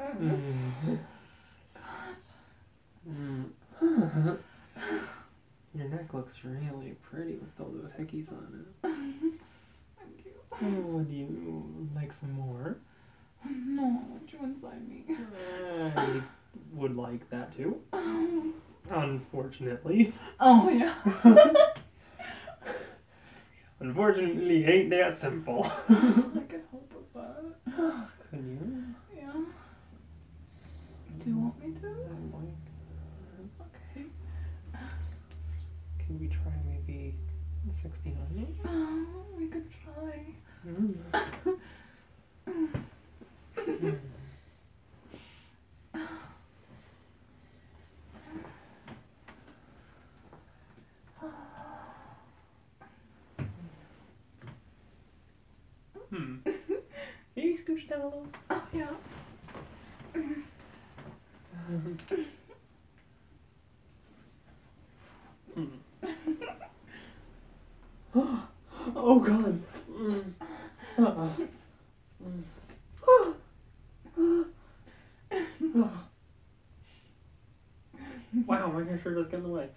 Your neck looks really pretty with all those hickeys on it. Thank you. Oh, would you like some more? No, I want you inside me. I would like that too. Unfortunately. Oh, yeah. Unfortunately, ain't that simple. I can help with that. Could you? Yeah. Do you want me to? I'd like. Okay. Can we try maybe 69? Oh, we could try. Can you scooch down a little? Oh, yeah. Oh God. Wow, my hair sure does get in the way.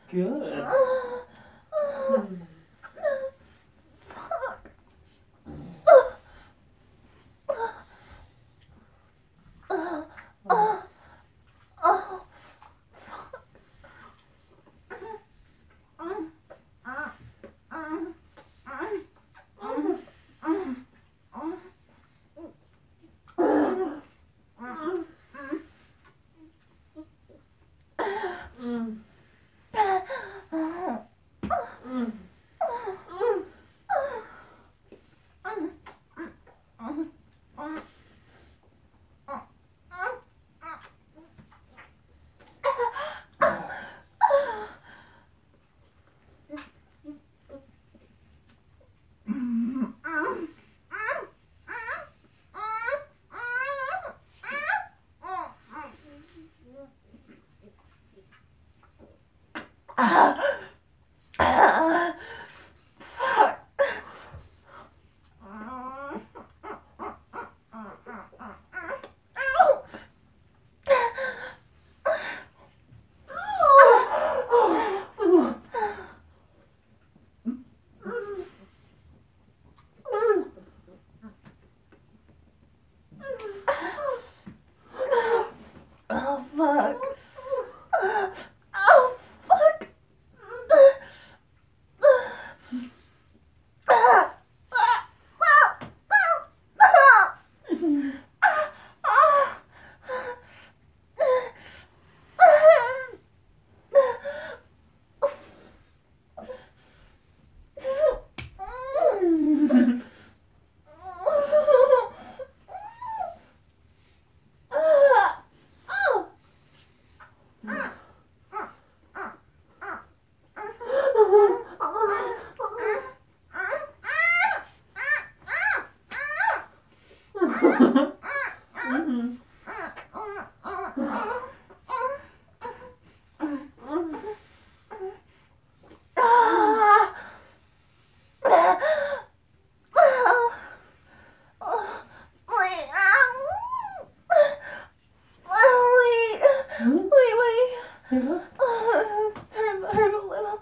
Good. Oh, fuck. Oh, fuck. Yeah. It's starting to hurt a little.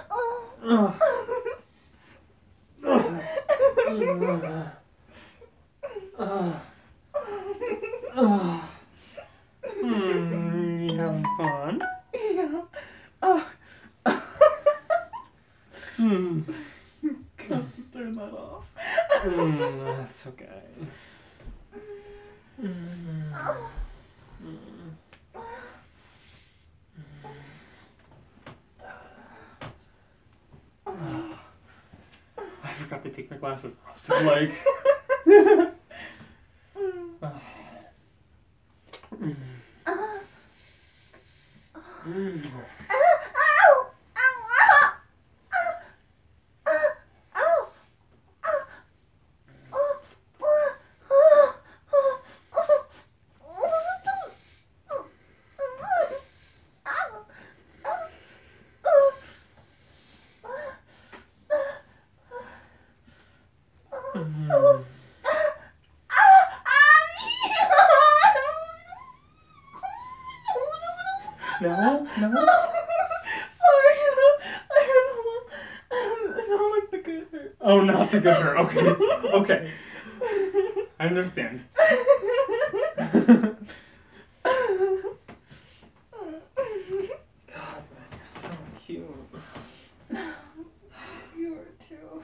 You having fun? Yeah. Oh. Got to turn that off. That's okay. I forgot to take my glasses off, so like. No, no. Sorry, I heard no, like the good hurt. Oh, not the good hurt. Okay, okay. I understand. God, man, you're so cute. You are too.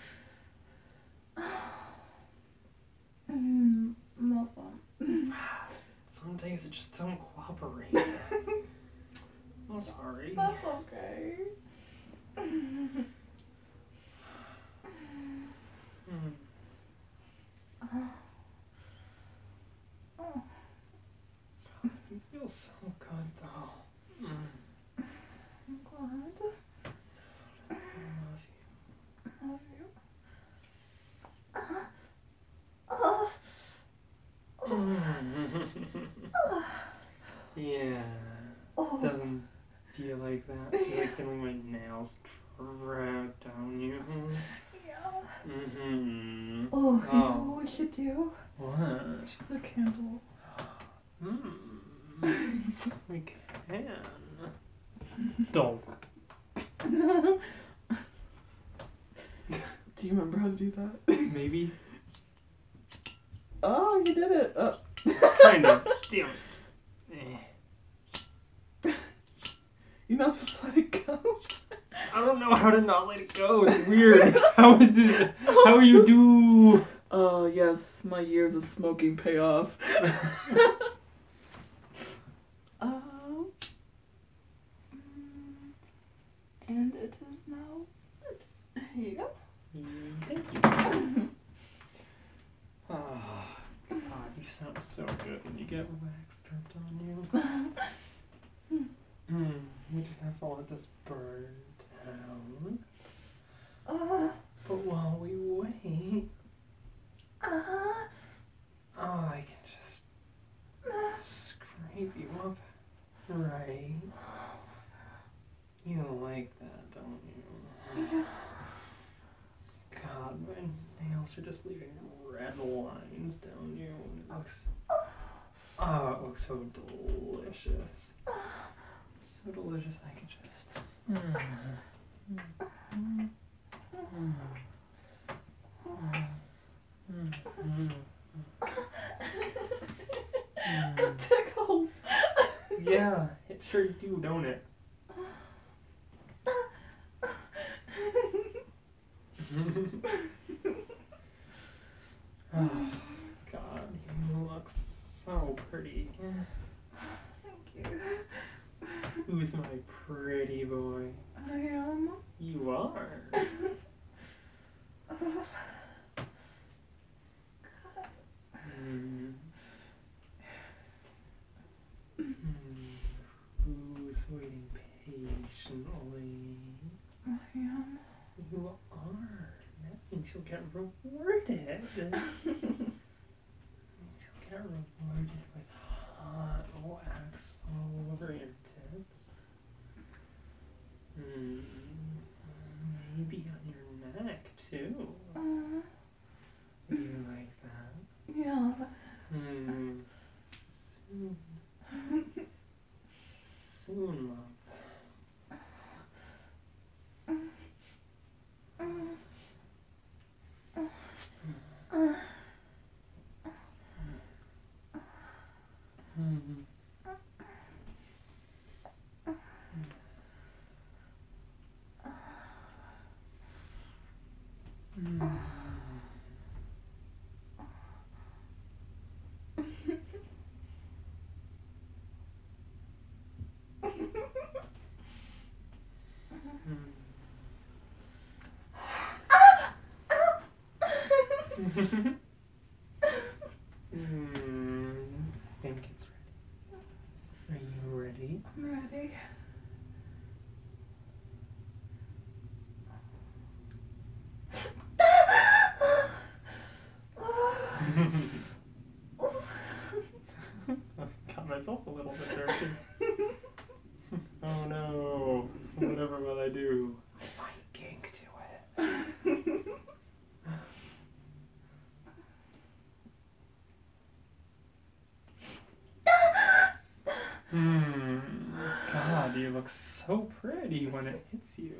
No fun. Some days it just don't cooperate. I'm sorry. That's okay. You feel so good, though. I'm glad. I love you. Love you. Yeah. Doesn't feel like that. I feel like feeling my nails trapped down you. Yeah. Mm-hmm. Oh, you know what we should do? What? The candle. We can. Don't. Do you remember how to do that? Maybe. Oh, you did it. Kind of. Damn it. You're not supposed to let it go. I don't know how to not let it go. It's weird. How is it? How you do? Oh, yes. My years of smoking pay off. And it is now. Here you go. Thank you. Oh, God, you sound so good when you get wax stripped on you. We just have to let this burn down. But while we wait, I can just scrape you up, right? You like that, don't you? Yeah. God, my nails are just leaving red lines down you, and it looks so delicious. So delicious, I could just. It tickles. Yeah, it sure do, don't it? Oh, God, you look so pretty. Thank you. Who's my pretty boy? I am. You are. Who's waiting patiently? I am. You are. That means you'll get rewarded. That means you'll get rewarded with hot wax all over your tits. Maybe on your neck too. You like that? Yeah. Soon. Soon, love. I think it's ready. Are you ready? I'm ready. Got myself a little bit dirty. Oh no. Whatever will I do? I might kink to it. God, you look so pretty when it hits you.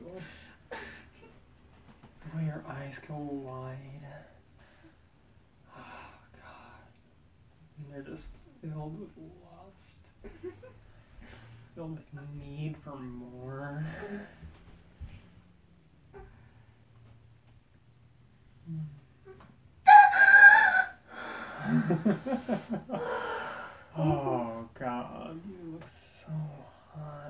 The way your eyes go wide. Oh, God. And they're just filled with lust. Filled with need for more. Oh, God, you look so hot.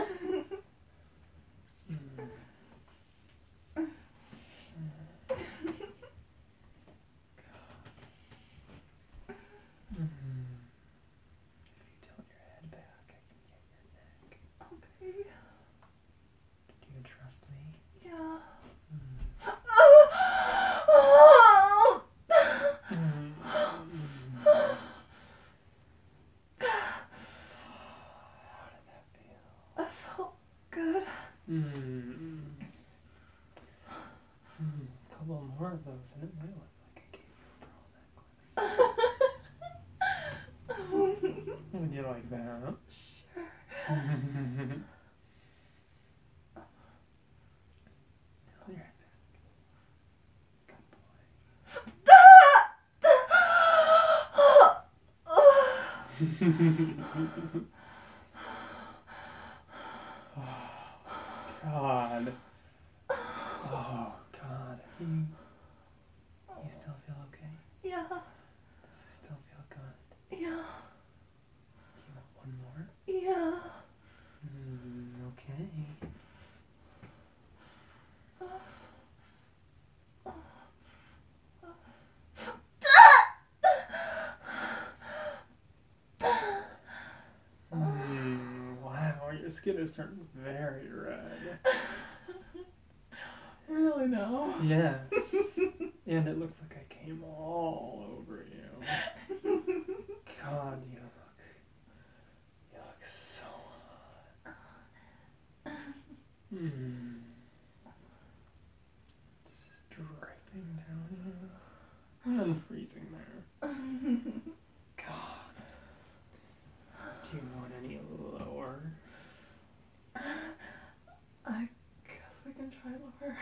If you tilt your head back, I can get your neck. Okay. Do you trust me? Yeah. How did that feel? I felt good. A couple more of those and it might look like I gave you a pearl necklace. Would you like that? Sure. Oh, God. Oh, God. You still feel okay? Yeah. Does it still feel good? Yeah. Do you want one more? Yeah. Okay. Wow, your skin is turning very red. Really now? Yes. And it looks like I came all over you. God, you look so hot. It's dripping down you. And freezing there. God. Do you want any lower? I guess we can try lower.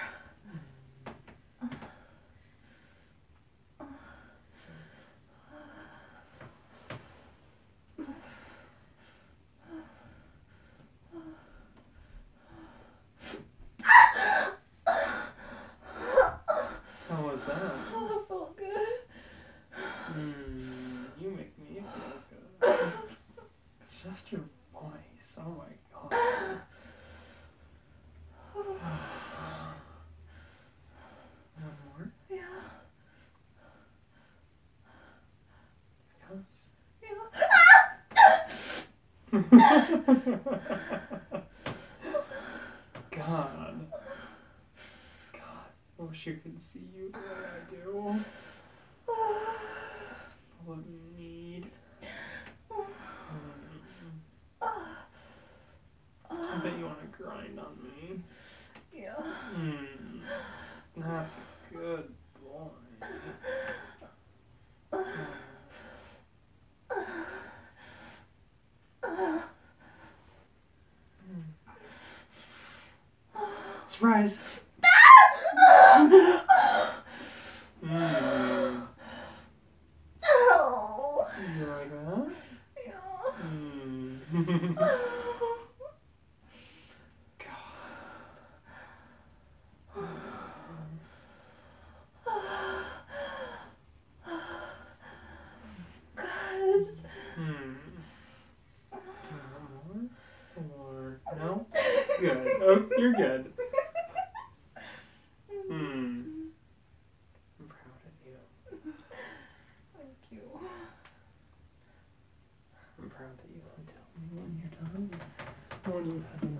How was that? Oh, it felt good. You make me feel good. Just your voice. Oh my God. One more? Yeah. Here comes. God. God. I wish you could see you the way I do. Just full of need. I bet you want to grind on me. Yeah. That's a good boy. Surprise! Oh. You like that? Yeah. More? No? Good. Oh, you're good. I'm proud of you. Thank you. I'm proud that you will tell me when you're done. When you have